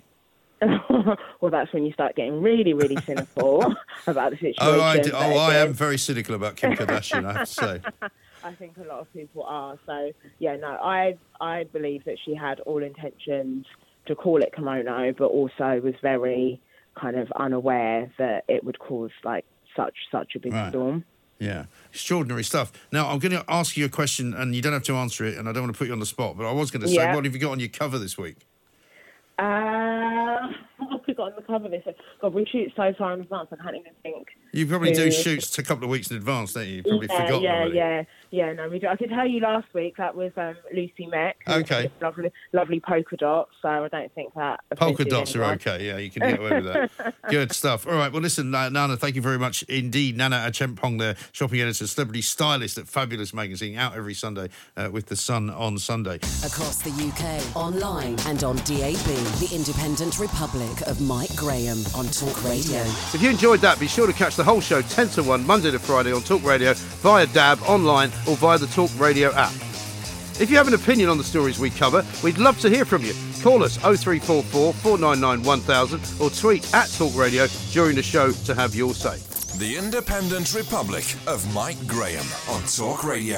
Well, that's when you start getting really, really cynical about the situation. Oh, I, do, but oh, I again- am very cynical about Kim Kardashian, I have to say. I think a lot of people are. So, yeah, no, I I believe that she had all intentions to call it kimono, but also was very kind of unaware that it would cause like such such a big Right. storm. Yeah, extraordinary stuff. Now, I'm going to ask you a question, and you don't have to answer it, and I don't want to put you on the spot, but I was going to say, Yeah. what have you got on your cover this week? Uh, what have we got on the cover this week? God, we shoot so far in advance, I can't even think. You probably do who- shoots a couple of weeks in advance, don't you? You've probably yeah, forgotten yeah, already. yeah, yeah. No, we do. I could tell you last week that was um, Lucy Meck. who Okay. had Lovely, lovely polka dots. So I don't think that Polka offended dots are anyone. okay, yeah, you can get away with that. Good stuff. All right, well, listen, uh, Nana, thank you very much indeed. Nana Achempong there, shopping editor, celebrity stylist at Fabulous Magazine, out every Sunday uh, with The Sun on Sunday. Across the U K, online and on D A B, the Independent Republic of Mike Graham on Talk Radio. If you enjoyed that, be sure to catch the whole show ten to one, Monday to Friday on Talk Radio, via D A B, online or via the Talk Radio app. If you have an opinion on the stories we cover, we'd love to hear from you. Call us oh three four four, four nine nine, one thousand or tweet at Talk Radio during the show to have your say. The Independent Republic of Mike Graham on Talk Radio.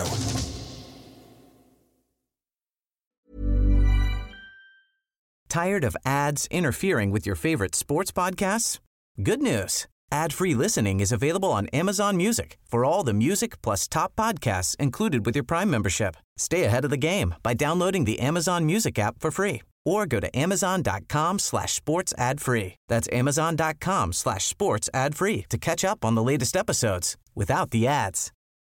Tired of ads interfering with your favorite sports podcasts? Good news. Ad-free listening is available on Amazon Music for all the music plus top podcasts included with your Prime membership. Stay ahead of the game by downloading the Amazon Music app for free or go to amazon.com slash sports ad free. That's amazon.com slash sports ad free to catch up on the latest episodes without the ads.